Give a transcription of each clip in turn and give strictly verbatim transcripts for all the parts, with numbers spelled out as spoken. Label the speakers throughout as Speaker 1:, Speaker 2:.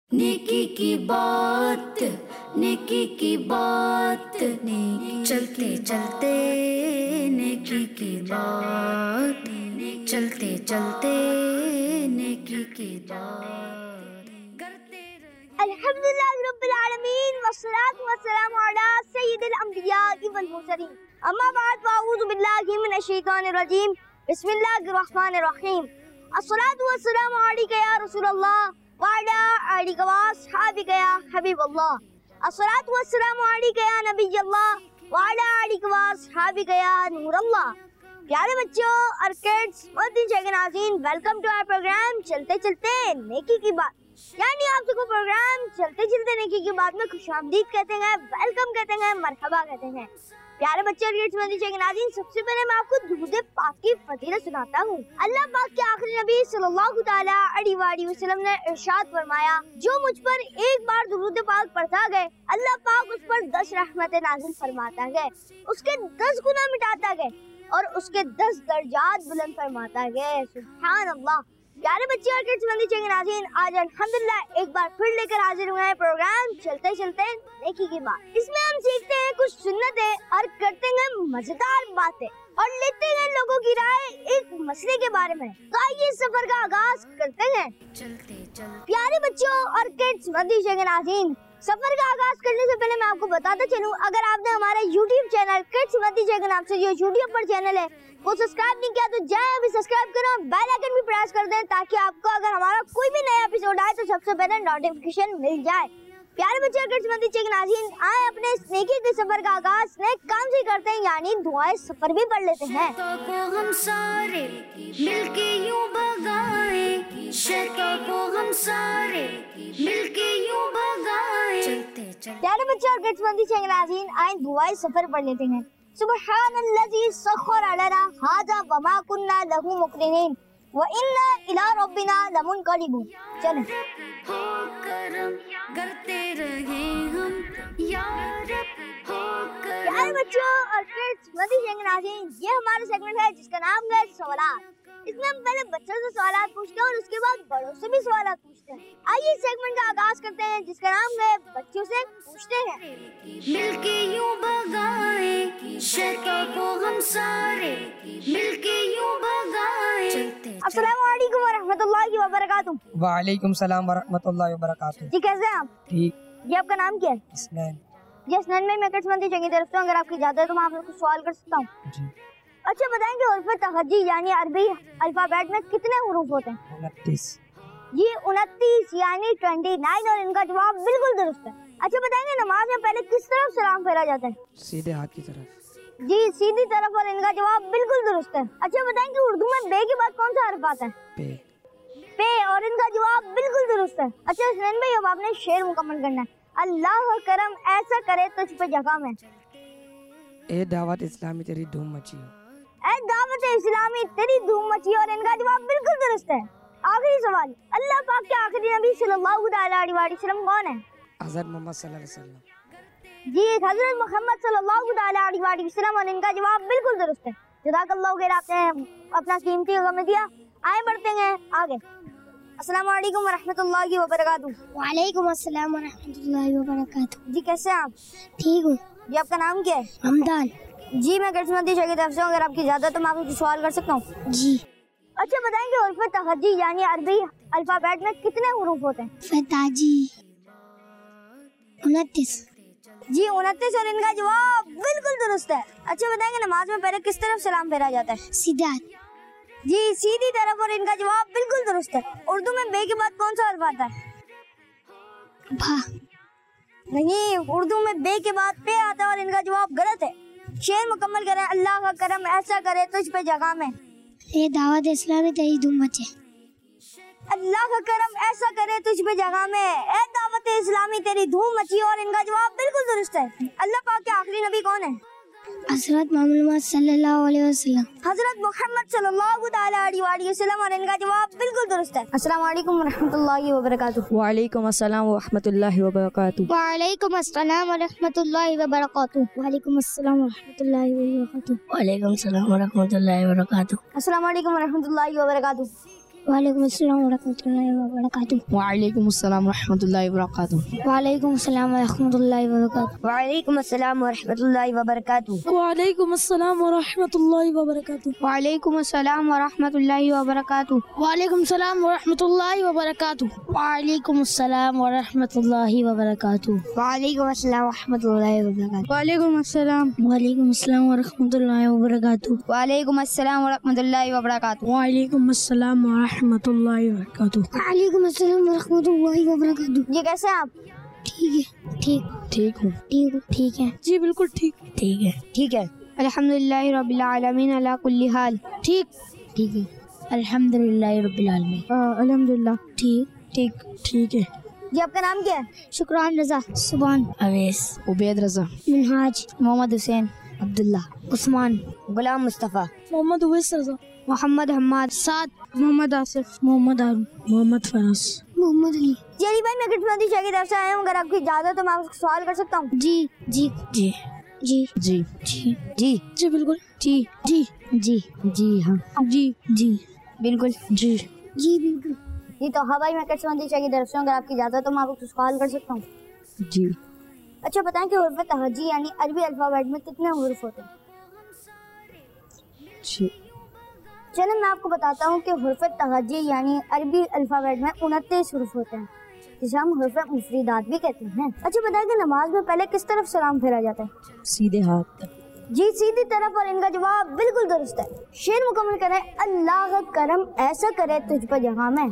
Speaker 1: नेकी की बात, नेकी की बात, नेकी चलते चलते नेकी की बात, चलते चलते नेकी की बात करते रहे।
Speaker 2: अल्हम्दुलिल्लाह रब्बिल आलमीन वस्सलातु वस्सलामु अला सय्यिदिल अंबिया वल मुरसलीन। अम्मा बाद फअऊज़ु बिल्लाहि मिनश शैतानिर रजीम। बिस्मिल्लाहिर रहमानिर रहीम। अस्सलातु वस्सलामु अलैका या रसूलल्लाह व अला आलिका व अस्हाबिका या हबीबल्लाह। अस्सलातु वस्सलामु अलैका या नबियल्लाह व अला आलिका व अस्हाबिका या नूरल्लाह। प्यारे बच्चों और किड्स, नाज़रीन, वेलकम टू आवर प्रोग्राम चलते चलते नेकी की बात। यानी आप सबको प्रोग्राम चलते चलते नेकी की बात में खुशामदीद कहते हैं, वेलकम कहते हैं, मरहबा कहते हैं। प्यारे बच्चे और नाज़रीन, सबसे पहले मैं आपको दुरूद पाक की फजीलत सुनाता हूँ। अल्लाह पाक के आखिरी नबी सल्लल्लाहु तआला अलैहि वसल्लम ने इरशाद फरमाया, जो मुझ पर एक बार दुरूद पाक पढ़ता गए, अल्लाह पाक उस पर दस रहमतें नाज़िल फरमाता है, उसके दस गुनाह मिटाता है और उसके दस दर्जात बुलंद फरमाता है। सुभान अल्लाह। प्यारे बच्चे और किड्स नाज़रीन, आज अल्हम्दुलिल्लाह एक बार फिर लेकर हाजिर हुए हैं प्रोग्राम चलते चलते नेकी की बात। इसमें हम सीखते हैं कुछ सुन्नतें और करते हैं मजेदार बातें और लेते हैं लोगों की राय एक मसले के बारे में। तो आइए सफर का आगाज करते हैं।
Speaker 1: चलते चलते
Speaker 2: प्यारे बच्चों और किड्स नाज़रीन, सफर का आगाज करने से पहले मैं आपको बताता चलूं, अगर आपने हमारे यूट्यूब चैनल किड्स के नाम से जो यूट्यूब पर चैनल है वो सब्सक्राइब नहीं किया तो जाए अभी सब्सक्राइब करो, बेल आइकन भी प्रेस कर दें ताकि आपको अगर हमारा कोई भी नया एपिसोड आए तो सबसे पहले नोटिफिकेशन मिल जाए। प्यारे बच्चे और किड्स नाज़रीन, आए अपने नेकी के सफर का आगाज नेक काम से करते हैं, यानी दुआएं सफर भी पढ़ लेते हैं।
Speaker 1: को हम सारे मिलके यूं भगाएं, शैतान को हम सारे मिलके यूं भगाएं। चलते चलते
Speaker 2: प्यारे बच्चे और किड्स नाज़रीन, आए दुआएं सफर पढ़ लेते हैं। सुब्हानल्लज़ी सख्खर लना हाज़ा व मा कुन्ना लहू मुक़रिनीन व इन्ना इला रब्बिना लमुनक़लिबून। चलें।
Speaker 1: हो करम करते रहे हम, या रब हो करम।
Speaker 2: प्यारे बच्चों और किड्स नाज़रीन, ये हमारा सेगमेंट है जिसका नाम है सवालात। इसमें हम पहले बच्चों से सवालात पूछते हैं और उसके बाद बड़ों से भी सवालात पूछते हैं। आइए सेगमेंट का आगाज करते हैं जिसका नाम है बच्चों से पूछते हैं।
Speaker 1: मिलके यूं भगाएं, शैतान को हम सारे मिलके यूं भगाएं। चलते
Speaker 2: अस्सलाम वालेकुम व रहमतुल्लाहि व बरकातुहू।
Speaker 3: वालेकुम सलाम व रहमतुल्लाहि व बरकातुहू।
Speaker 2: जी कैसे हैं आप?
Speaker 3: ठीक।
Speaker 2: जी आपका नाम क्या है?
Speaker 3: हसनैन।
Speaker 2: जी हसनैन में मैं किड्स की तरफ से, अगर आपकी इजाजत है तो मैं आपसे कुछ सवाल कर सकता हूँ?
Speaker 3: जी।
Speaker 2: अच्छा बताएंगे उर्फ तहज्जी यानी अरबी अल्फाबेट में कितने हुरूफ होते हैं?
Speaker 3: उनतीस।
Speaker 2: जी उनतीस यानी ट्वेंटी नाइन, और इनका जवाब बिल्कुल दुरुस्त है। अच्छा बताएंगे नमाज में पहले किस तरफ सलाम फेरा जाता है?
Speaker 3: सीधे हाथ की तरफ।
Speaker 2: जी सीधी तरफ, और इनका जवाब बिल्कुल दुरुस्त है। अच्छा बताएंगे उर्दू में बे के बाद कौन सा हर्फ आता है?
Speaker 3: पे।
Speaker 2: पे, और इनका जवाब बिल्कुल दुरुस्त है। अच्छा हसनैन भाई, अब आपने शेर मुकम्मल करना है। अल्लाह करम ऐसा करे तुझ पे जगह में,
Speaker 3: ए दावत इस्लामी तेरी धूम मची हो।
Speaker 2: ऐ दावत इस्लामी तेरी धूम मची, और इनका जवाब बिल्कुल दुरुस्त है। आखिरी सवाल, अल्लाह पाक के आखिरी नबी सल्लल्लाहु अलैहि वसल्लम कौन है?
Speaker 3: हज़रत मोहम्मद सल्लल्लाहु अलैहि वसल्लम।
Speaker 2: जी हज़रत मोहम्मद सल्लल्लाहु अलैहि वसल्लम, और इनका जवाब बिल्कुल दुरुस्त है। जज़ाकल्लाहु खैर, आपने अपना कीमती वक्त दिया। आए बढ़ते हैं आगे। अस्सलाम वालेकुम व रहमतुल्लाहि व बरकातुहू।
Speaker 4: वालेकुम अस्सलाम व रहमतुल्लाहि व बरकातुहू।
Speaker 2: जी कैसे हैं आप?
Speaker 4: ठीक हूँ।
Speaker 2: जी आपका नाम क्या है?
Speaker 4: हमदान।
Speaker 2: जी मैं किस्मती की तरफ से, अगर आपकी इजाजत तो मैं आपसे सवाल कर सकता हूँ?
Speaker 4: जी।
Speaker 2: अच्छा बताएंगे उर्फ तहज्जी यानी अरबी अल्फाबेट में कितने हुरूफ होते हैं?
Speaker 4: फताजी उनतीस।
Speaker 2: जी उनतीस, और इनका जवाब बिल्कुल दुरुस्त है। अच्छा बताएंगे नमाज में पहले किस तरफ सलाम फेरा जाता है?
Speaker 4: सीधे हाथ।
Speaker 2: जी सीधी तरफ, और इनका जवाब बिल्कुल दुरुस्त है। उर्दू में बे के बाद कौन सा हर्फ आता है?
Speaker 4: भा।
Speaker 2: नहीं, उर्दू में बे के बाद पे आता है, और इनका जवाब गलत है। शेर मुकम्मल करें। अल्लाह का करम ऐसा करे तुझ पे जगह में,
Speaker 4: ये दावत इस्लामी तेरी धूम मचे।
Speaker 2: अल्लाह का करम ऐसा करे तुझ पे जगह में, ए दावत इस्लामी तेरी धूम मची, और इनका जवाब बिल्कुल दुरुस्त है। अल्लाह पाक के आखिरी नबी कौन है?
Speaker 4: हज़रत मोहम्मद सल्लल्लाहु अलैहि वसल्लम।
Speaker 2: हज़रत मोहम्मद सल्लल्लाहु अलैहि वसल्लम, और इनका जवाब बिल्कुल दुरुस्त है। अस्सलाम वालेकुम व रहमतुल्लाहि व बरकातुहू।
Speaker 3: वालेकुम अस्सलाम व रहमतुल्लाहि व बरकातुहू।
Speaker 4: वालेकुम अस्सलाम व रहमतुल्लाहि व बरकातुहू। वालेकुम अस्सलाम व रहमतुल्लाहि व बरकातुहू। वालेकुम अस्सलाम व रहमतुल्लाहि व बरकातुहू।
Speaker 2: अस्सलाम वालेकुम व रहमतुल्लाहि व बरकातुहू।
Speaker 4: वालेकुम अस्सलाम वरहमतुल्लाहि वबरकातुहू।
Speaker 5: वालेकुम अस्सलाम वरहमतुल्लाहि वबरकातुहू।
Speaker 4: वालेकुम अस्सलाम वरहमतुल्लाहि वबरकातुहू।
Speaker 2: वालेकुम अस्सलाम वरहमतुल्लाहि वबरकातुहू।
Speaker 5: वालेकुम अस्सलाम वरहमतुल्लाहि वबरकातुहू।
Speaker 4: वालेकुम अस्सलाम वरहमतुल्लाहि वबरकातुहू।
Speaker 5: वालेकुम सलाम वरहमतुल्लाहि वबरकातुहू।
Speaker 4: वालेकुम अस्सलाम वरहमतुल्लाहि वबरकातुहू।
Speaker 2: वालेकुम अस्सलाम वरहमतुल्लाहि वबरकातुहू।
Speaker 4: वालेकुम अस्सलाम वालेकुम अस्सलाम वरहमतुल्लाहि वबरकातुहू।
Speaker 2: वालेकुम अस्सलाम वरहमतुल्लाहि वबरकातुहू।
Speaker 5: वालेकुम अस्सलाम वरहमतुल्लाहि वबरकातुहू।
Speaker 4: वालेकुम अस्सलाम वरहमतुल्लाहि वबरकातुहू।
Speaker 2: जी कैसे हैं आप?
Speaker 4: ठीक है ठीक
Speaker 5: ठीक हूँ।
Speaker 4: ठीक हूँ ठीक है
Speaker 5: जी बिल्कुल ठीक ठीक है।
Speaker 2: ठीक है।
Speaker 4: अल्हम्दुलिल्लाहि रब्बिल आलमीन अला कुल्ली हाल।
Speaker 5: ठीक
Speaker 4: ठीक है
Speaker 5: अल्हम्दुलिल्लाहि रब्बिल आलमीन।
Speaker 4: अल्हम्दुलिल्लाह ठीक
Speaker 5: ठीक ठीक है।
Speaker 2: जी आपका नाम क्या है?
Speaker 4: शुक्रान रजा सुबान
Speaker 5: अवेस उबैद रजा
Speaker 4: मिनहाज
Speaker 2: मोहम्मद हुसैन,
Speaker 4: अब्दुल्ला उस्मान
Speaker 2: गुलाम मुस्तफ़ा,
Speaker 5: मोहम्मद उवैस रजा
Speaker 4: मोहम्मद हम्माद
Speaker 5: साद मोहम्मद आसिफ मोहम्मद हारून मोहम्मद फराज
Speaker 4: मोहम्मद अली।
Speaker 2: जी अली भाई मैं किस्मती शाह की तरफ से आया हूँ, अगर आपकी इजाज़त तो मैं आपसे सवाल कर सकता हूँ?
Speaker 4: जी जी
Speaker 5: जी
Speaker 4: जी
Speaker 5: जी
Speaker 4: जी
Speaker 2: जी
Speaker 5: जी बिल्कुल
Speaker 4: जी
Speaker 5: जी
Speaker 4: जी
Speaker 2: जी हाँ
Speaker 5: जी जी
Speaker 2: बिल्कुल
Speaker 5: जी
Speaker 4: जी बिल्कुल
Speaker 2: जी। तो हाँ भाई मैं किस्मती शाह की तरफ से हूँ, अगर आपकी इजाज़त तो मैं आपसे सवाल कर सकता हूँ?
Speaker 5: जी
Speaker 2: अच्छा बताएं कि हुर्फ तहज्जी यानी अरबी अल्फ़ाबेट में कितने हुर्फ होते हैं?
Speaker 5: जी
Speaker 2: चलो मैं आपको बताता हूँ कि हुर्फ तहज्जी यानी अरबी अल्फ़ाबेट में उनतीस हुर्फ होते हैं, जिसे हम हुर्फ मुफरीदात भी कहते हैं। अच्छा बताएं कि नमाज में पहले किस तरफ सलाम फेरा जाता है?
Speaker 5: सीधे हाथ तक।
Speaker 2: जी सीधी तरफ, और इनका जवाब बिल्कुल दुरुस्त है। शेर मुकम्मल करें। अल्लाह करम ऐसा करे तुझ पर जहाँ में।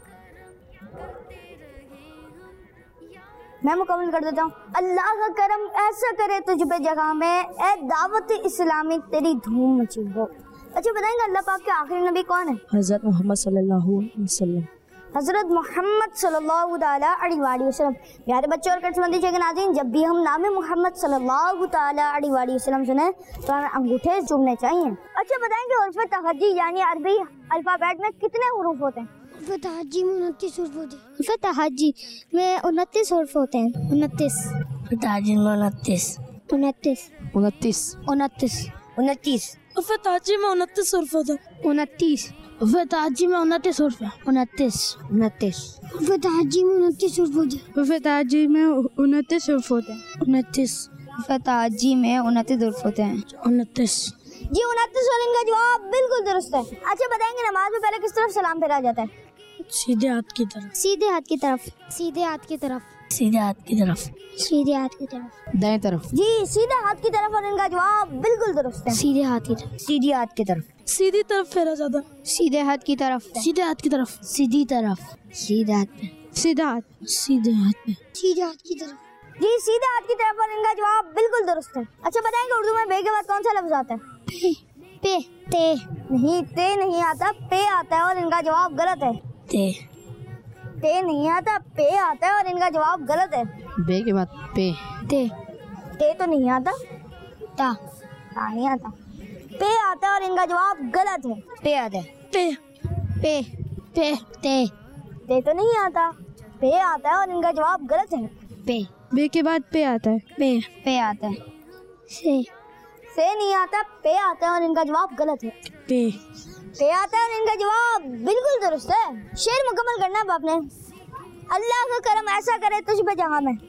Speaker 2: मैं मुकम्मल कर देता हूँ। अल्लाह का करम ऐसा करे तुझ पे जगह में, ए दावत इस्लामी तेरी धूम मची हो। अच्छा बताएंगे अल्लाह पाक के आखिरी नबी कौन है?
Speaker 5: हज़रत मोहम्मद सल्लल्लाहु अलैहि वसल्लम।
Speaker 2: हज़रत मोहम्मद सल्लल्लाहु ताला अलैहि वसल्लम। प्यारे बच्चों और किस्मती के नाज़रीन, जब भी हम नाम मोहम्मद सल्लल्लाहु ताला अलैहि वसल्लम सुने तो हमें अंगूठे चूमने चाहिए। अच्छा बताएंगे हुर्फ तहज्जी यानी अरबी अल्फ़ाबेट में कितने हुरूफ होते हैं?
Speaker 4: हुर्फ तहज्जी में उनतीस हुर्फ होते हैं। हुर्फ तहज्जी में उनतीस हुर्फ होते हैं। उनतीस
Speaker 5: ताजी में उनतीस
Speaker 4: उनतीस
Speaker 5: उनतीस
Speaker 4: उनतीस
Speaker 2: उनतीस
Speaker 5: उफ़े ताजी में उनतीस हुर्फ होते हैं।
Speaker 4: उनतीस
Speaker 5: उफ़े ताजी में उनतीस हुर्फ है।
Speaker 4: उनतीस
Speaker 2: उनतीस
Speaker 4: हुर्फ तहज्जी में उनतीस हुर्फ होते हैं।
Speaker 5: उफ़े ताजी में उनतीस हुर्फ होते हैं। उनतीस
Speaker 2: हुर्फ तहज्जी में उनतीस हुर्फ होते हैं।
Speaker 5: उनतीस
Speaker 2: जी उनतीस, और इनका जवाब बिल्कुल दुरुस्त है। अच्छा बताएंगे नमाज में पहले किस तरफ सलाम फेरा जाता है?
Speaker 5: सीधे हाथ की तरफ।
Speaker 4: सीधे हाथ की तरफ सीधे हाथ की तरफ
Speaker 5: सीधे हाथ की तरफ।
Speaker 4: सीधे हाथ की तरफ
Speaker 5: दाएं तरफ।
Speaker 2: जी सीधे हाथ की तरफ, और इनका जवाब बिल्कुल दुरुस्त है।
Speaker 4: सीधे हाथ की तरफ
Speaker 2: सीधी हाथ की तरफ।
Speaker 5: सीधी तरफ फेरा जाता।
Speaker 4: सीधे हाथ की तरफ
Speaker 5: सीधे हाथ की तरफ।
Speaker 4: सीधी तरफ सीधे हाथ पे
Speaker 5: सीधा हाथ सीधे हाथ पे।
Speaker 4: सीधे हाथ की तरफ
Speaker 2: जी सीधे हाथ की तरफ, और इनका जवाब बिल्कुल दुरुस्त है। अच्छा बताएंगे उर्दू में बे के बाद कौन सा लफ्ज आता है?
Speaker 4: पे ते
Speaker 2: नहीं, ते नहीं आता, पे आता है, और इनका जवाब गलत है।
Speaker 5: ते
Speaker 2: ते नहीं आता, पे आता है, और इनका जवाब गलत है।
Speaker 5: बे के बाद पे।
Speaker 4: ते
Speaker 2: ते तो नहीं आता,
Speaker 4: ता
Speaker 2: ता नहीं आता, पे आता है, और इनका जवाब गलत है। पे आता है।
Speaker 5: पे
Speaker 4: पे पे ते
Speaker 2: ते तो नहीं आता, पे आता है, और इनका जवाब गलत है।
Speaker 4: पे
Speaker 5: बे के बाद पे आता है।
Speaker 4: पे
Speaker 2: पे आता है।
Speaker 4: से
Speaker 2: से नहीं आता, पे आता है, और इनका जवाब गलत है।
Speaker 5: पे
Speaker 2: पे आता है, और इनका जवाब बिल्कुल दुरुस्त है। शेर मुकम्मल करना है आपने। अल्लाह का करम ऐसा करे तुझ पे जहाँ में।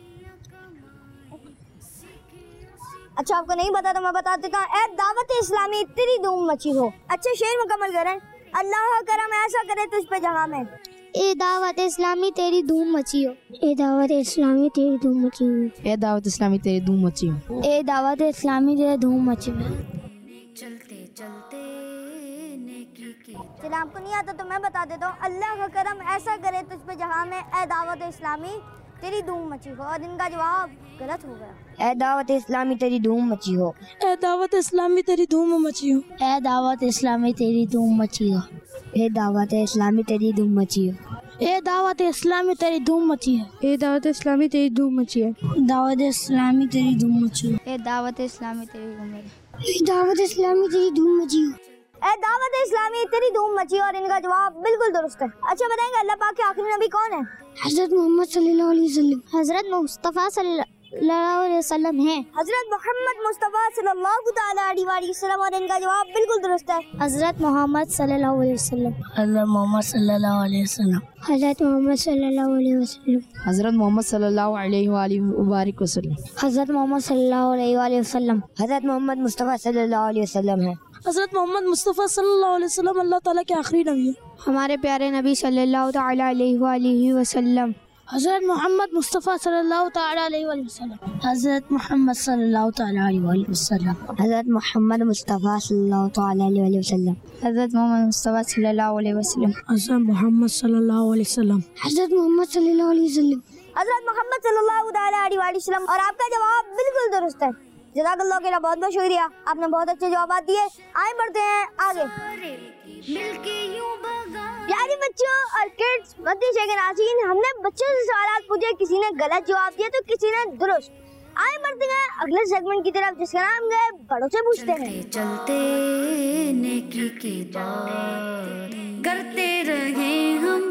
Speaker 2: अच्छा आपको नहीं पता तो मैं बता देता हूँ। ए दावत इस्लामी तेरी धूम मची हो। अच्छा शेर मुकम्मल करें। अल्लाह का करम ऐसा करे तुझ पे जहाँ में।
Speaker 4: ए दावत इस्लामी तेरी धूम मची हो। ए दावत इस्लामी तेरी धूम मची हो।
Speaker 5: ए दावत इस्लामी तेरी धूम मची हो।
Speaker 4: ए दावत इस्लामी तेरी धूम मची हो।
Speaker 1: चलते चलते नेकी की
Speaker 2: चलो आपको नहीं आता तो मैं बता देता हूँ। अल्लाह का करम ऐसा करे तुझ पे जहाँ में, ए दावत इस्लामी तेरी धूम मची हो, और इनका जवाब गलत हो गया। ए दावत इस्लामी तेरी धूम मची हो।
Speaker 5: ए दावत इस्लामी तेरी धूम मची हो।
Speaker 4: ए दावत इस्लामी तेरी धूम मची हो।
Speaker 2: ए दावत इस्लामी तेरी धूम मची हो।
Speaker 5: ए दावत इस्लामी तेरी धूम मची है। ए दावत इस्लामी तेरी धूम मची है।
Speaker 4: दावत इस्लामी तेरी धूम मची हो।
Speaker 2: ए दावत इस्लामी तेरी धूम मची
Speaker 4: ए दावत इस्लामी तेरी धूम मची हो।
Speaker 2: ए दावत इस्लामी तेरी धूम मची, और इनका जवाब बिल्कुल दुरुस्त है। अच्छा बताएंगे अल्लाह पाक के आखिरी नबी कौन है?
Speaker 4: हजरत मोहम्मद सल्लल्लाहु अलैहि वसल्लम। हजरत मुस्तफ़ा सल्लल्लाहु अलैहि वसल्लम हैं।
Speaker 2: हजरत मोहम्मद मुस्तफ़ा सल्लल्लाहु तआला अलैहि वसल्लम, और इनका जवाब बिल्कुल दुरुस्त है।
Speaker 4: हजरत मोहम्मद सल्लल्लाहु अलैहि वसल्लम।
Speaker 5: हज़रत मोहम्मद सल्लल्लाहु अलैहि वसल्लम।
Speaker 4: हजरत मोहम्मद सल्लल्लाहु अलैहि वसल्लम।
Speaker 3: हज़रत मोहम्मद सल्लल्लाहु अलैहि वसल्लम।
Speaker 4: हजरत मोहम्मद सल्लल्लाहु अलैहि वसल्लम।
Speaker 2: हजरत मोहम्मद मुस्तफ़ा सल्लल्लाहु अलैहि वसल्लम है।
Speaker 5: हज़रत मोहम्मद मुस्तफ़ा सल्लल्लाहु अलैहि वसल्लम अल्लाह ताला के आखिरी नबी है।
Speaker 4: हमारे प्यारे नबी सल्लल्लाहु तआला अलैहि वसल्लम।
Speaker 5: हज़रत मोहम्मद मुस्तफ़ा सल्लल्लाहु ताला अलैहि वसल्लम। हज़रत मोहम्मद सल्लल्लाहु ताला अलैहि वसल्लम।
Speaker 2: हजरत मोहम्मद मुस्तफ़ा सल्लल्लाहु तआला अलैहि वसल्लम।
Speaker 4: हजरत मोहम्मद मुस्तफ़ा सल्लल्लाहु अलैहि वसल्लम।
Speaker 5: हज़रत मोहम्मद सल्लल्लाहु अलैहि वसल्लम।
Speaker 4: हजरत मोहम्मद सल्लल्लाहु अलैहि वसल्लम।
Speaker 2: हजरत मोहम्मद सल्लल्लाहु तआला अलैहि वसल्लम। और आपका जवाब बिल्कुल दुरुस्त है। जज़ाकल्लाह के लिए बहुत बहुत शुक्रिया, आपने बहुत अच्छे जवाब दिए। आए बढ़ते हैं आगे। प्यारे बच्चों और किड्स, मदनी शेख नाज़रीन, हमने बच्चों से सवाल पूछे, किसी ने गलत जवाब दिया तो किसी ने दुरुस्त। आए बढ़ते हैं अगले सेगमेंट की तरफ, जिसका नाम है बड़ों से पूछते हैं।
Speaker 1: चलते नेकी की बात करते रहे हम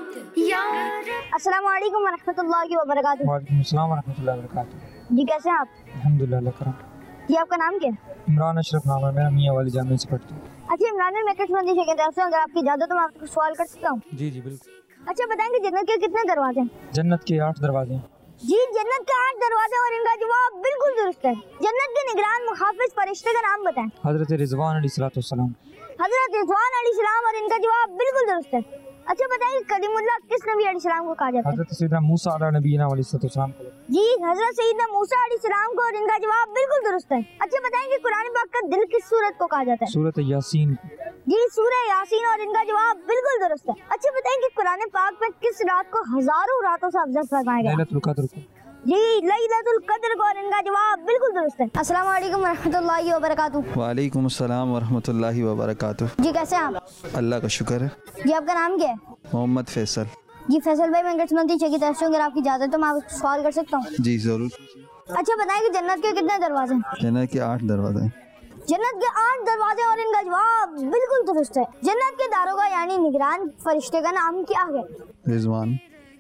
Speaker 1: यार।
Speaker 2: अस्सलाम वालेकुम व रहमतुल्लाहि व बरकातुहू।
Speaker 6: वालेकुम अस्सलाम व रहमतुल्लाहि व बरकातुहू।
Speaker 2: जी कैसे हैं आप?
Speaker 6: अल्हम्दुलिल्लाह अल्लाह करम।
Speaker 2: जी आपका नाम क्या है?
Speaker 6: इमरान अशरफ नाम है मेरा, मियाँ वाली जामिया से पढ़ता हूँ।
Speaker 2: अच्छा इमरान में मैं किस मदनी शेख तरफ से, अगर आपकी इजाजत हो मैं आपको सवाल कर सकता हूँ?
Speaker 6: जी जी बिल्कुल।
Speaker 2: अच्छा बताएंगे जन्नत के कितने दरवाजे हैं?
Speaker 6: जन्नत के आठ दरवाजे हैं।
Speaker 2: जी जन्नत के आठ दरवाजे, और इनका जवाब बिल्कुल दुरुस्त है। जन्नत के निगरान मुहाफिज फरिश्ते का नाम बताएं।
Speaker 6: हजरत रिजवान अलैहिस्सलाम।
Speaker 2: हजरत रिजवान अलैहिस्सलाम, और इनका जवाब बिल्कुल दुरुस्त है। अच्छा बताइए कलीमुल्लाह किस नबी अलैहिस्सलाम को कहा जाता है?
Speaker 6: हजरत सैयदना मूसा अला नबीना अलैहिस्सलाम।
Speaker 2: जी हजरत सैयदना मूसा अलैहिस्सलाम को, और इनका जवाब बिल्कुल दुरुस्त है। अच्छा बताएंगे कुरान पाक का दिल किस सूरत को कहा जाता है?
Speaker 6: सूरत यासीन।
Speaker 2: जी सूरह यासीन, और इनका जवाब बिल्कुल दुरुस्त है। अच्छा बताएंगे कुरान पाक में किस रात को हजारों रातों से अफजल फरमाया गया?
Speaker 6: लैलतुल कद्र को।
Speaker 2: जी लैलतुल कद्र को, और इनका जवाब बिल्कुल दुरुस्त है। अस्सलाम वालेकुम रहमतुल्लाहि व बरकातुहू।
Speaker 7: वालेकुम अस्सलाम वरहमतुल्लाहि वबरकातुहू।
Speaker 2: जी कैसे हैं आप?
Speaker 7: अल्लाह का शुक्र है।
Speaker 2: जी आपका नाम क्या है?
Speaker 7: मोहम्मद फैसल।
Speaker 2: जी फैसल भाई, मैं गठमंदी की तरफ से, अगर आपकी इजाजत तो मैं आपसे सवाल कर सकता हूँ?
Speaker 7: जी जरूर।
Speaker 2: अच्छा बताएं कि जन्नत के कितने दरवाजे हैं?
Speaker 7: जन्नत के आठ दरवाजे हैं।
Speaker 2: जन्नत के आठ दरवाजे, और इनका जवाब बिल्कुल दुरुस्त है। जन्नत के दारोगा यानी निगरान फरिश्ते का नाम क्या है?
Speaker 7: रिजवान।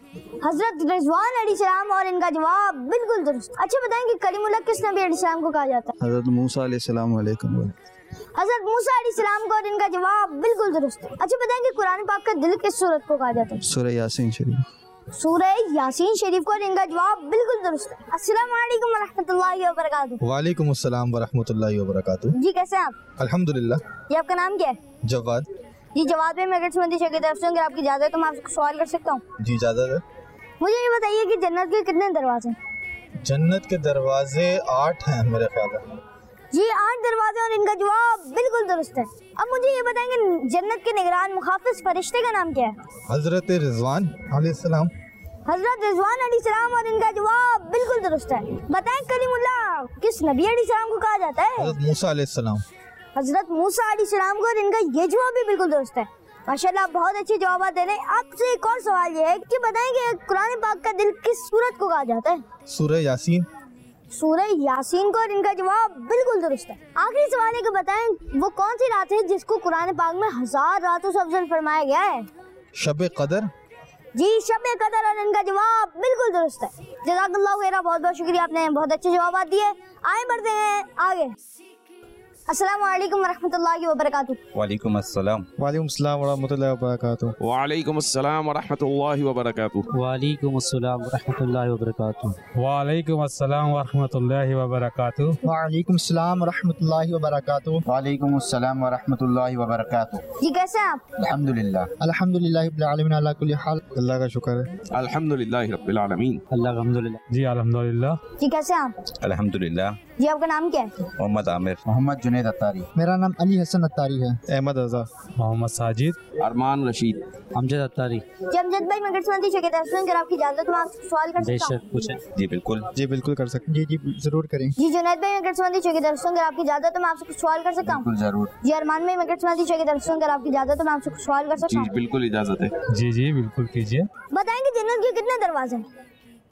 Speaker 2: हजरत रिजवान अलैहिस्सलाम, और इनका जवाब बिल्कुल दुरुस्त। अच्छा बताएं कि कलीमुल्लाह किस नबी अलैहिस्सलाम को कहा जाता है?
Speaker 7: हजरत मूसा अलैहिस्सलाम अलैकुम।
Speaker 2: हजरत मूसा अलैहिस्सलाम को, और इनका जवाब बिल्कुल दुरुस्त है। अच्छा बताएं कि कुरान पाक का दिल किस सूरत को कहा जाता है?
Speaker 7: सूरह यासीन शरीफ।
Speaker 2: सूरह यासीन शरीफ को, और इनका जवाब बिल्कुल दुरुस्त है। अस्सलाम वालेकुम व रहमतुल्लाहि व बरकातुहू।
Speaker 8: वालेकुम अस्सलाम व रहमतुल्लाहि व बरकातुहू।
Speaker 2: जी कैसे हैं आप?
Speaker 8: अल्हम्दुलिल्लाह।
Speaker 2: जी आपका नाम क्या है?
Speaker 8: जवाद।
Speaker 2: जी जवाब में मैं गठमंदी शेख की तरफ से, अगर आपकी इजाजत है तो मैं आपसे सवाल कर सकता हूँ?
Speaker 8: जी इजाजत है।
Speaker 2: मुझे ये बताइए कि जन्नत के कितने दरवाजे हैं?
Speaker 8: जन्नत के दरवाजे आठ हैं मेरे ख्याल में।
Speaker 2: जी आठ दरवाजे, और इनका जवाब बिल्कुल दुरुस्त है। अब मुझे ये बताएंगे जन्नत के निगरान मुहाफिज फरिश्ते का नाम क्या है?
Speaker 8: हजरत रिजवान अलैहिस्सलाम।
Speaker 2: हजरत रिजवान अलैहिस्सलाम, और इनका जवाब बिल्कुल दुरुस्त है। बताएं कलीमुल्लाह किस नबी अलैहिस्सलाम को कहा जाता है?
Speaker 8: हजरत मूसा अलैहिस्सलाम।
Speaker 2: हजरत मूसा अलैहिस्सलाम को, और इनका ये जवाब भी बिल्कुल दुरुस्त है। माशाल्लाह बहुत अच्छे जवाब दे रहे हैं। आपसे एक और सवाल ये है कि बताएंगे कुरान पाक का दिल किस सूरत को कहा जाता है?
Speaker 8: सूरह यासीन।
Speaker 2: सूरह यासीन को, और इनका जवाब बिल्कुल दुरुस्त है। आखिरी सवाल है कि बताएं वो कौन सी रात है जिसको कुरान पाक में हजार रातों से अफजल फरमाया गया है?
Speaker 8: शब कदर।
Speaker 2: जी शब कदर, और इनका जवाब बिल्कुल दुरुस्त है। जज़ाकल्लाहु खैरा, बहुत बहुत शुक्रिया, आपने बहुत अच्छे जवाब दिए। आए बढ़ते हैं आगे। अस्सलाम वालेकुम रहमतुल्लाहि व बरकातुहू।
Speaker 9: वालेकुम अस्सलाम।
Speaker 8: वालेकुम अस्सलाम व रहमतुल्लाहि व बरकातुहू।
Speaker 9: वालेकुम अस्सलाम व रहमतुल्लाहि व बरकातुहू।
Speaker 10: वालेकुम अस्सलाम व रहमतुल्लाहि व बरकातुहू।
Speaker 6: वालेकुम अस्सलाम व रहमतुल्लाहि व बरकातुहू।
Speaker 8: वालेकुम अस्सलाम व रहमतुल्लाहि व बरकातुहू।
Speaker 9: वालेकुम अस्सलाम व रहमतुल्लाहि व बरकातुहू।
Speaker 2: जी कैसे हैं आप?
Speaker 9: अल्हम्दुलिल्लाह।
Speaker 8: अल्हम्दुलिल्लाह रब्बिल आलमीन अला कुल्ली हाल। अल्लाह का शुक्र है।
Speaker 9: अल्हम्दुलिल्लाह रब्बिल आलमीन।
Speaker 10: अल्लाह का अल्हम्दुलिल्लाह।
Speaker 6: जी अल्हम्दुलिल्लाह।
Speaker 2: जी कैसे हैं आप?
Speaker 9: अल्हम्दुलिल्लाह।
Speaker 2: जी आपका नाम क्या है?
Speaker 9: मोहम्मद आमिर। मोहम्मद जुनैद अत्तारी।
Speaker 8: मेरा नाम अली हसन अत्तारी है। अहमद रजा।
Speaker 6: मोहम्मद साजिद।
Speaker 9: अरमान रशीद।
Speaker 10: अमजद अत्तारी।
Speaker 2: जी अमजद भाई, मैं गठमंदी शेख की तरफ से, अगर आपकी इजाजत तो मैं आपसे सवाल कर सकता हूँ?
Speaker 10: बेशक पूछें।
Speaker 9: जी बिल्कुल।
Speaker 8: जी बिल्कुल कर सकते। जी जी जरूर करें।
Speaker 2: जी जुनैद भाई, मैं गठमंदी शेख की तरफ से, अगर आपकी इजाजत तो मैं आपसे कुछ सवाल कर सकता हूँ?
Speaker 9: बिल्कुल जरूर।
Speaker 2: जी अरमान भाई, मैं गठमंदी शेख की तरफ से, अगर आपकी इजाजत तो मैं आपसे कुछ सवाल कर सकता
Speaker 9: जी
Speaker 2: हूँ?
Speaker 9: बिल्कुल इजाजत है।
Speaker 6: जी जी बिल्कुल कीजिए।
Speaker 2: बताएंगे जन्नत के कितने दरवाजे हैं?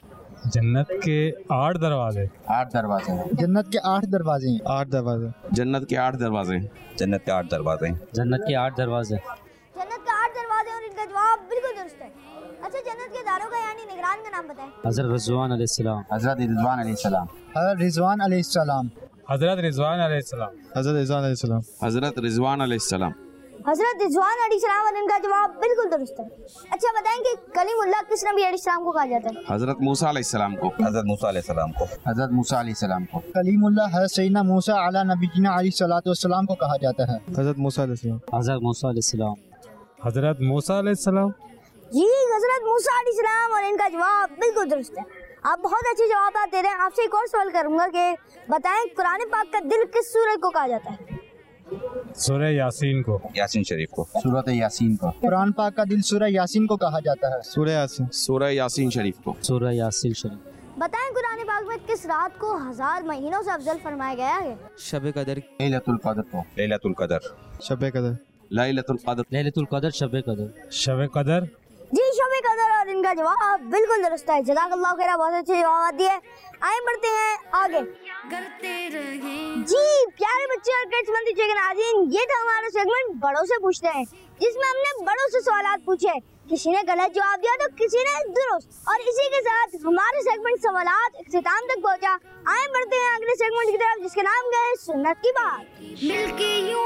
Speaker 6: जन्नत के आठ दरवाजे।
Speaker 9: आठ दरवाजे हैं।
Speaker 8: जन्नत के आठ दरवाजे हैं। आठ दरवाजे।
Speaker 9: जन्नत के आठ दरवाजे हैं। जन्नत के आठ दरवाजे हैं।
Speaker 10: जन्नत के आठ दरवाजे।
Speaker 2: जन्नत के आठ दरवाजे, और इनका जवाब बिल्कुल दुरुस्त है। अच्छा जन्नत के दारोगा यानी निगरान का नाम नाम बताएं।
Speaker 10: हज़रत रिज़वान अलैहिस्सलाम।
Speaker 9: हज़रत रिज़वान अलैहिस्सलाम।
Speaker 8: हज़रत रिज़वान अलैहिस्सलाम।
Speaker 6: हज़रत रिज़वान अलैहिस्सलाम।
Speaker 8: हज़रत रिज़वान अलैहिस्सलाम।
Speaker 9: हज़रत रिज़वान अलैहिस्सलाम।
Speaker 2: हजरत रिज़वान अलैहिस्सलाम और इनका जवाब बिल्कुल दुरुस्त है। अच्छा बताएं कि कलीमुल्लाह किस नबी अलैहिस्सलाम को कहा जाता है?
Speaker 9: हज़रत मूसा अलैहिस्सलाम को। हज़रत मूसा अलैहिस्सलाम को। हज़रत मूसा अलैहिस्सलाम को।
Speaker 8: कलीमुल्लाह हज़रत सैयदना मूसा अला नबीना अलैहिस्सलातु वस्सलाम को कहा जाता है। हज़रत मूसा अलैहिस्सलाम।
Speaker 10: हज़रत मूसा अलैहिस्सलाम।
Speaker 6: हज़रत मूसा अलैहिस्सलाम।
Speaker 2: जी हजरत मूसा अलैहिस्सलाम और इनका जवाब बिल्कुल दुरुस्त है। आप बहुत अच्छे जवाब दे रहे हैं। आपसे एक और सवाल करूंगा कि बताएं कुरान पाक का दिल किस सूरत को कहा जाता है?
Speaker 6: सूरह यासीन को।
Speaker 9: यासीन शरीफ को। सूरत यासीन को।
Speaker 8: कुरान पाक का दिल सूरह यासीन को कहा जाता है। सूरह यासीन।
Speaker 9: सूरह यासीन शरीफ को।
Speaker 10: सूरह यासीन शरीफ।
Speaker 2: बताएं कुरान पाक में किस रात को हजार महीनों से अफजल फरमाया गया है?
Speaker 9: शब कदर। लैलतुल कदर को। लैलतुल कदर।
Speaker 8: शब कदर।
Speaker 9: लैलतुल कदर।
Speaker 10: लैलतुल कदर शब कदर।
Speaker 6: शब कदर।
Speaker 2: जी शब कदर और इनका जवाब बिल्कुल दुरुस्त है। जज़ाकल्लाह खैर, बहुत अच्छे जवाब दिए। आइए बढ़ते हैं आगे।
Speaker 1: करते रहे
Speaker 2: जी प्यारे बच्चे और किड्स मंथली चिकन नाज़रीन, ये था हमारा सेगमेंट बड़ों से पूछते हैं, जिसमें हमने बड़ों से सवालात पूछे। किसी ने गलत जवाब दिया तो किसी ने दुरुस्त, और इसी के साथ हमारे सेगमेंट सवालात इख्तिताम तक पहुंचा। आए बढ़ते हैं अगले सेगमेंट की तरफ, जिसका नाम है सुन्नत की बात।
Speaker 1: मिलके यूं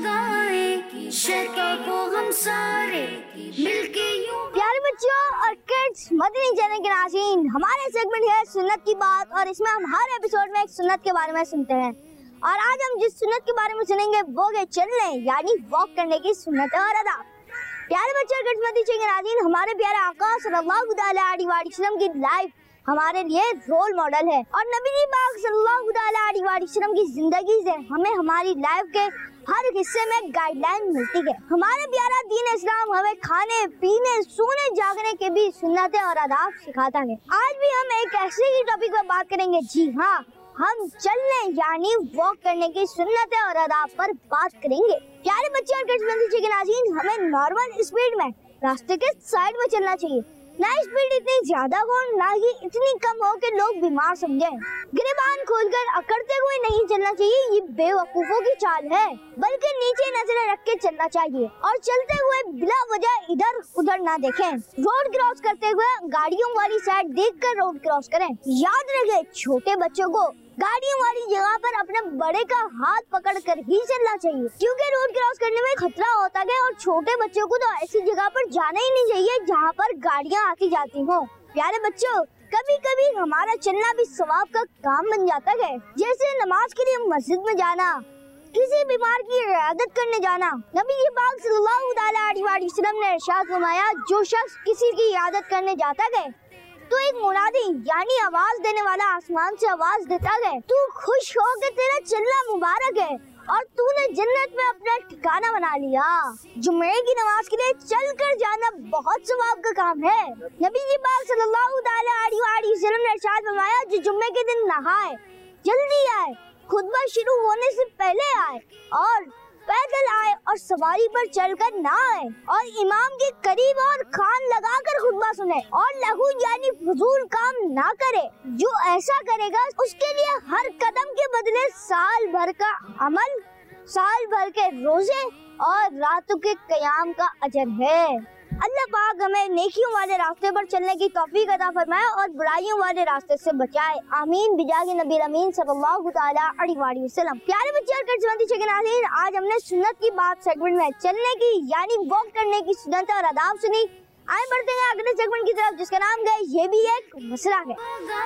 Speaker 1: भगाए शैतान को हम सारे, मिलके यूं।
Speaker 2: प्यारे बच्चों और किड्स मदनी चैनल के नाज़रीन, हमारे सेगमेंट है सुन्नत की बात, और इसमें हम हर एपिसोड में एक सुन्नत के बारे में सुनते हैं। और आज हम जिस सुन्नत के बारे में सुनेंगे वो है चलने यानी वॉक करने की सुन्नत और अदाब। प्यारे बच्चे और किड्स मदनी चैनल के नाज़रीन, हमारे प्यारे आका सल्लल्लाहु अलैहि वसल्लम की लाइफ हमारे लिए रोल मॉडल है, और नबी पाक सल्लल्लाहु अलैहि वसल्लम की जिंदगी से हमें हमारी लाइफ के हर हिस्से में गाइडलाइन मिलती है। हमारे प्यारा दीन इस्लाम हमें खाने पीने सोने जागने के भी सुन्नतें और आदाब सिखाता है। आज भी हम एक ऐसे ही टॉपिक पर बात करेंगे। जी हाँ, हम चलने यानी वॉक करने की सुन्नतें और आदाब पर बात करेंगे। प्यारे बच्चे और किड्स मंथली चिकन नाज़रीन, हमें नॉर्मल स्पीड में रास्ते के साइड में चलना चाहिए, ना स्पीड इतनी ज्यादा हो ना ही इतनी कम हो कि लोग बीमार समझे। गिरेबान खोलकर अकड़ते हुए नहीं चलना चाहिए, ये बेवकूफों की चाल है, बल्कि नीचे नजरें रख के चलना चाहिए, और चलते हुए बिला वजह इधर उधर ना देखें। रोड क्रॉस करते हुए गाड़ियों वाली साइड देखकर रोड क्रॉस करें। याद रखे छोटे बच्चों को गाड़ियों वाली जगह पर अपने बड़े का हाथ पकड़ कर ही चलना चाहिए, क्योंकि रोड क्रॉस करने में खतरा होता है, और छोटे बच्चों को तो ऐसी जगह पर जाना ही नहीं चाहिए जहाँ पर गाड़ियाँ आती जाती हो। प्यारे बच्चों, कभी कभी हमारा चलना भी सवाब का काम बन जाता है, जैसे नमाज के लिए मस्जिद में जाना, किसी बीमार की इयादत करने जाना। नबी पाक सल्लल्लाहु अलैहि वसल्लम ने इरशाद फरमाया, जो शख्स किसी की इयादत करने जाता है तो एक मुनादी यानी आवाज देने वाला आसमान से आवाज देता है, तू खुश हो कि तेरा चलना मुबारक है और तूने जन्नत में अपना ठिकाना बना लिया। जुम्मे की नमाज के लिए चल कर जाना बहुत सवाब का काम है। नबी जी पाक सल्लल्लाहु अलैहि वसल्लम ने इरशाद फरमाया, जो जुम्मे के दिन नहाए, जल्दी आए, खुतबा शुरू होने से पहले आए, और पैदल आए और सवारी पर चलकर ना आए, और इमाम के करीब और कान लगाकर खुतबा सुने, और लघु यानी फजूल काम ना करे। जो ऐसा करेगा उसके लिए हर कदम के बदले साल भर का अमल, साल भर के रोजे और रातों के कयाम का अजर है। अल्लाह पाक हमें नेकियों वाले रास्ते पर चलने की तौफीक अता फरमाए और बुराइयों वाले रास्ते से बचाए। आमीन बिजागे नबी अमीन सल्लल्लाहु तआला अलैहि वसल्लम। प्यारे बच्चे और किड्स मंथली चिकन नाज़रीन, आज हमने सुन्नत की बात सेगमेंट में चलने की यानी वॉक करने की सुन्नत और आदाब सुनी। आए बढ़ते हैं अगले सेगमेंट की तरफ, जिसका नाम है ये भी एक मसला है।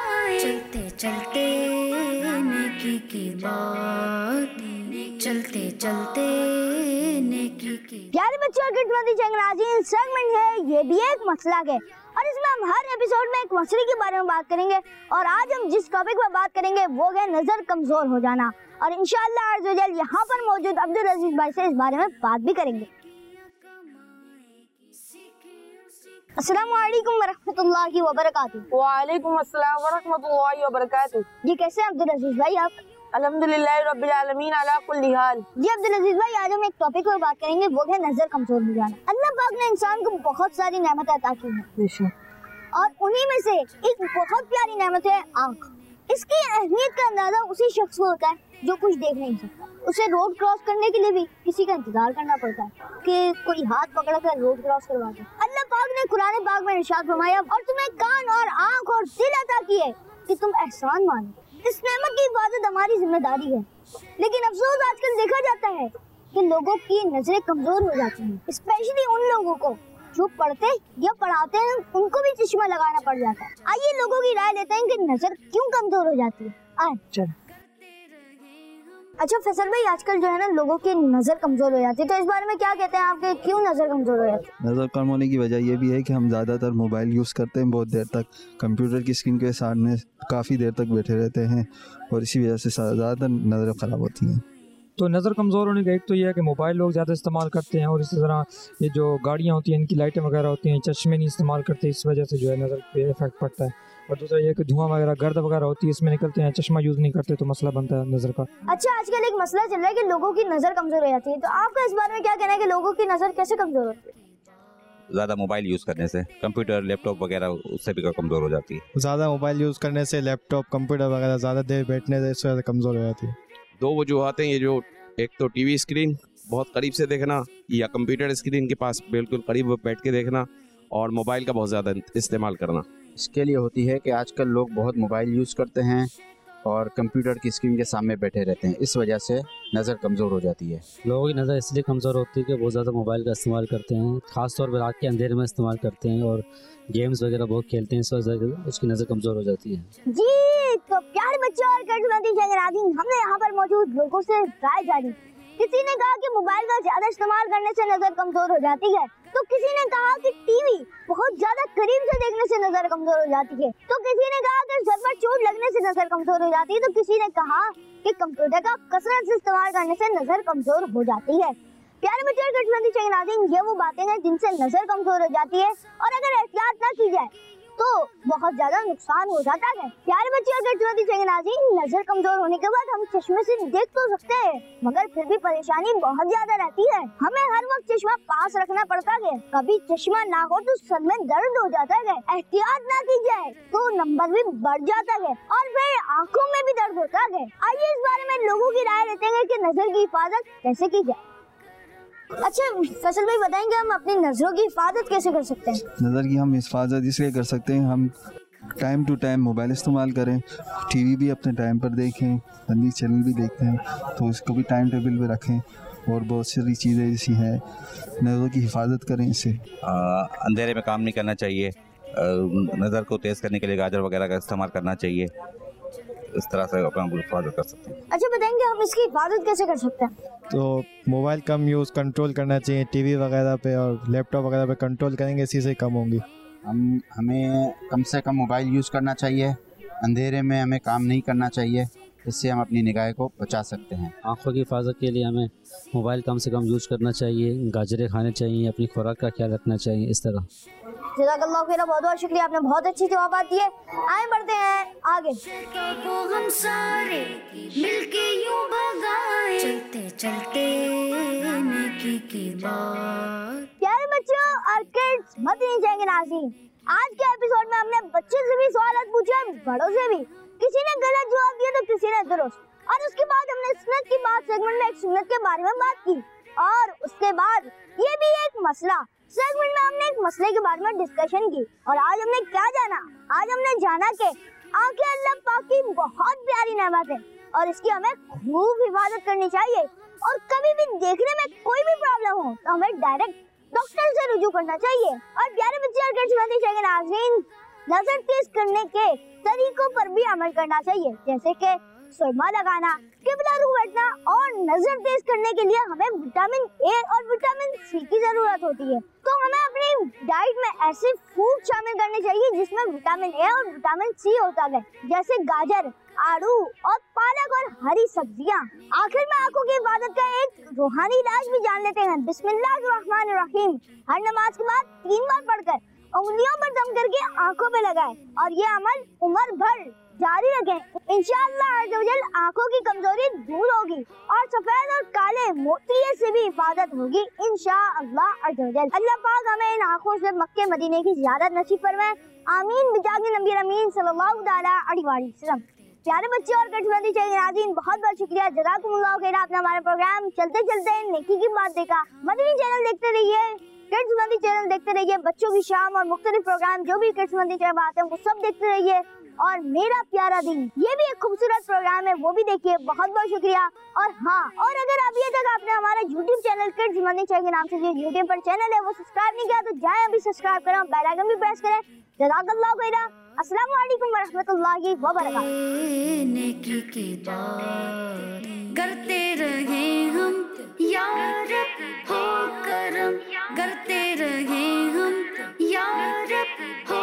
Speaker 1: चलते चलते नेकी की बात, चलते चलते नेकी की।
Speaker 2: प्यारे बच्चों और किड्स मंथली चिकन नाज़रीन, सेगमेंट है ये भी एक मसला है, और इसमें हम हर एपिसोड में एक मसले के बारे में बात करेंगे। और आज हम जिस टॉपिक पर बात करेंगे वो है नजर कमजोर हो जाना, और इंशाअल्लाह अर्ज़ वजल यहाँ पर मौजूद अब्दुल अजीज भाई से इस बारे में बात भी करेंगे। अस्सलाम वालेकुम वरहमतुल्लाहि वबरकातुहू।
Speaker 11: वालेकुम अस्सलाम वरहमतुल्लाहि वबरकातुहू।
Speaker 2: जी कैसे हैं अब्दुल अजीज भाई आप?
Speaker 11: अल्हम्दुलिल्लाह रब्बिल आलमीन अला कुल्ली हाल।
Speaker 2: जी अब्दुल अजीज भाई, आज हम एक टॉपिक पर बात करेंगे वो है नजर कमजोर हो जाना। अल्लाह पाक ने इंसान को बहुत सारी नेमतें अता की हैं, और उन्हीं में से एक बहुत प्यारी नेमत है आँख। इसकी अहमियत का अंदाजा उसी शख्स को होता है जो कुछ देख नहीं सकता। उसे रोड क्रॉस करने के लिए भी किसी का इंतजार करना पड़ता है कि कोई हाथ पकड़ कर रोड क्रॉस करवा दे। अल्लाह पाक ने कुरान पाक में इरशाद फरमाया, और तुम्हें कान और आँख और दिल अता किए कि तुम एहसान मानो। इस नेमत की हिफाजत हमारी जिम्मेदारी है, लेकिन अफसोस आजकल देखा जाता है कि लोगों की नजरें कमजोर हो जाती हैं, स्पेशली उन लोगों को जो पढ़ते या पढ़ाते हैं, उनको भी चश्मा लगाना पड़ जाता है। आइए लोगों की राय लेते हैं कि नजर क्यों कमजोर हो जाती है। अच्छा अच्छा फैसल भाई, आजकल जो है ना लोगों की नजर कमजोर हो जाती है, तो इस बारे में क्या कहते हैं आपके, क्यों नजर कमजोर हो जाती है?
Speaker 7: नज़र कम होने की वजह ये भी है कि हम ज़्यादातर मोबाइल यूज़ करते हैं, बहुत देर तक कंप्यूटर की स्क्रीन के सामने काफ़ी देर तक बैठे रहते हैं और इसी वजह से ज़्यादातर नज़रें ख़राब होती हैं।
Speaker 12: तो नज़र कमज़ोर होने का एक तो ये है कि मोबाइल लोग ज़्यादा इस्तेमाल करते हैं, और इसी तरह ये जो गाड़ियाँ होती हैं इनकी लाइटें वगैरह होती हैं, चश्मे नहीं इस्तेमाल करते, इस वजह से जो है नज़र पे इफेक्ट पड़ता है। और दूसरा ये कि धुआं वगैरह गर्द वगैरह होती है इसमें निकलते हैं, चश्मा यूज़ नहीं करते तो मसला बनता है नज़र का।
Speaker 2: अच्छा, आजकल एक मसला चल रहा है कि लोगों की नज़र कमजोर हो जाती है, तो आपका इस बारे में क्या कहना है कि लोगों की नज़र कैसे कमजोर होती है?
Speaker 9: ज़्यादा मोबाइल यूज़ करने से, कंप्यूटर लैपटॉप वगैरह उससे भी कमज़ोर हो जाती है।
Speaker 8: ज़्यादा मोबाइल यूज़ करने से, लैपटॉप कंप्यूटर वगैरह ज़्यादा देर बैठने से इससे कमज़ोर हो जाती है।
Speaker 13: दो वजूहत हैं ये, जो एक तो टीवी स्क्रीन बहुत करीब से देखना या कंप्यूटर स्क्रीन के पास बिल्कुल करीब बैठ के देखना, और मोबाइल का बहुत ज़्यादा इस्तेमाल करना।
Speaker 14: इसके लिए होती है कि आजकल लोग बहुत मोबाइल यूज़ करते हैं और कंप्यूटर की स्क्रीन के सामने बैठे रहते हैं, इस वजह से नज़र कमज़ोर हो जाती है।
Speaker 10: लोगों की नज़र इसलिए कमज़ोर होती है कि बहुत ज़्यादा मोबाइल का इस्तेमाल करते हैं, ख़ास तौर पर रात के अंधेरे में इस्तेमाल करते हैं और गेम्स वगैरह बहुत खेलते हैं, इस वजह से उसकी नज़र कमज़ोर हो जाती है।
Speaker 2: जी तो प्यारे बच्चों और हमने यहाँ पर मौजूद लोगों से राय जानी। किसी ने कहा कि मोबाइल का ज्यादा इस्तेमाल करने से नजर कमजोर हो जाती है, तो किसी ने कहा कि टीवी बहुत ज्यादा करीब से देखने से नजर कमजोर हो जाती है, तो किसी ने कहा कि सर पर चोट लगने से नजर कमजोर हो जाती है, तो किसी ने कहा कि कंप्यूटर का कसरत से इस्तेमाल करने से नजर कमजोर हो जाती है। प्यारे बच्चों, ये वो बातें हैं जिनसे नजर कमजोर हो जाती है, और अगर एहतियात न की जाए तो बहुत ज्यादा नुकसान हो जाता है। प्यारे बच्चे, अगर नजर कमजोर होने के बाद हम चश्मे से देख तो सकते हैं, मगर फिर भी परेशानी बहुत ज्यादा रहती है। हमें हर वक्त चश्मा पास रखना पड़ता है, कभी चश्मा ना हो तो सर में दर्द हो जाता है, एहतियात ना की जाए तो नंबर भी बढ़ जाता है और फिर आँखों में भी दर्द होता है। आइए इस बारे में लोगों की राय लेते हैं कि नजर की हिफाजत कैसे की जाए। अच्छा फैसल भाई, बताएंगे हम अपनी नजरों की हिफाजत कैसे कर सकते हैं?
Speaker 7: नज़र की हम हिफाजत इसलिए कर सकते हैं, हम टाइम टू टाइम मोबाइल इस्तेमाल करें, टीवी भी अपने टाइम पर देखें, अन्य चैनल भी देखते हैं तो उसको भी टाइम टेबल पे रखें, और बहुत सारी चीज़ें ऐसी हैं, नज़रों की हिफाजत करें। इससे
Speaker 9: अंधेरे में काम नहीं करना चाहिए, नज़र को तेज़ करने के लिए गाजर वगैरह का इस्तेमाल करना चाहिए, इस तरह से अपना हिफाजत कर सकते हैं।
Speaker 2: अच्छा बताएंगे हम इसकी हिफाजत कैसे कर सकते हैं?
Speaker 8: तो मोबाइल कम यूज़ कंट्रोल करना चाहिए, टीवी वगैरह पे और लैपटॉप वगैरह पे कंट्रोल करेंगे, इसी से कम होंगी।
Speaker 14: हम हमें कम से कम मोबाइल यूज़ करना चाहिए, अंधेरे में हमें काम नहीं करना चाहिए, इससे हम अपनी निगाह को बचा सकते हैं।
Speaker 10: आँखों की हिफाजत के लिए हमें मोबाइल कम से कम यूज़ करना चाहिए, गाजरें खाने चाहिए, अपनी खुराक का ख्याल रखना चाहिए, इस तरह।
Speaker 2: जज़ाकल्लाह खैर, बहुत बहुत शुक्रिया, आपने बहुत अच्छी जवाब दिए। आए बढ़ते हैं आगे।
Speaker 1: हम सारे मिलके यूं भगाए, चलते चलते नेकी की बात।
Speaker 2: प्यारे बच्चों और किड्स, मत नहीं जाएंगे नाज़रीन, आज के एपिसोड में हमने बच्चों से भी सवाल पूछे, बड़ों से भी। किसी ने गलत जवाब दिया तो किसी ने दुरुस्त, और उसके बाद हमने सुन्नत की बात सेगमेंट में एक सुन्नत के बारे में बात की, और उसके बाद ये भी एक मसला सेगमेंट में हमने एक मसले के बारे में डिस्कशन की। और आज हमने क्या जाना? आज हमने जाना कि आंखें अल्लाह पाक की बहुत प्यारी नेमत है और इसकी हमें खूब हिफाजत करनी चाहिए, और कभी भी देखने में कोई भी प्रॉब्लम हो तो हमें डायरेक्ट डॉक्टर से रुजू करना चाहिए। और प्यारे बच्चे और नाज़रीन, नजर तेज करने के तरीकों पर भी अमल करना चाहिए, जैसे कि सुरमा लगाना, किबला रुख बैठना, और नजर तेज करने के लिए हमें विटामिन ए और विटामिन सी की जरूरत होती है। तो हमें अपनी डाइट में ऐसे फूड शामिल करने चाहिए जिसमें विटामिन ए और विटामिन सी होता है, जैसे गाजर, आड़ू और पालक और हरी सब्जियां। आखिर में आंखों की हिफाजत का एक रूहानी इलाज भी जान लेते हैं। बिस्मिल्लाहिर्रहमानिर्रहीम हर नमाज के बाद तीन बार पढ़कर उंगलियों पर दम करके आंखों पे लगाएं, और ये अमल उम्र भर जारी रखें। इंशाअल्लाह अज़्ज़वजल आंखों की कमजोरी दूर होगी और सफेद और काले मोतिये से भी हिफाजत होगी इंशाअल्लाह अज़्ज़वजल। अल्लाह पाक हमें इन आंखों से मक्के मदीने की ज़ियारत नसीब फरमाए, आमीन बिजाहि नबी अमीन सल्लल्लाहु अलैहि वसल्लम। प्यारे बच्चे और कटमंदी चैनल नाज़रीन, बहुत बहुत शुक्रिया, जज़ाकुमुल्लाह खैर। आपने हमारा प्रोग्राम चलते चलते नेकी की बात देखा। मदनी चैनल देखते रहिए, किड्स मंदी चैनल देखते रहिए, बच्चों की शाम और मुख्तलिफ प्रोग्राम जो भी किड्स मंदी चैनल आते हैं वो सब देखते रहिए। और मेरा प्यारा दिन ये भी एक खूबसूरत प्रोग्राम है, वो भी देखिए। बहुत बहुत शुक्रिया। और हाँ, और अगर अभी तक आपने हमारा यूट्यूब चैनल किड्स मंदी चैनल के नाम से जो यूट्यूब पर चैनल है वो सब्सक्राइब नहीं किया तो जाए अभी सब्सक्राइब करें, बेल आइकन भी प्रेस करें। जज़ाकल्लाह खैरा। अस्सलाम वालेकुम व रहमतुल्लाहि व बरकातहू।
Speaker 1: नेकी की बात करते रहे हम या रब हो करम, करते रहे हम या रब हो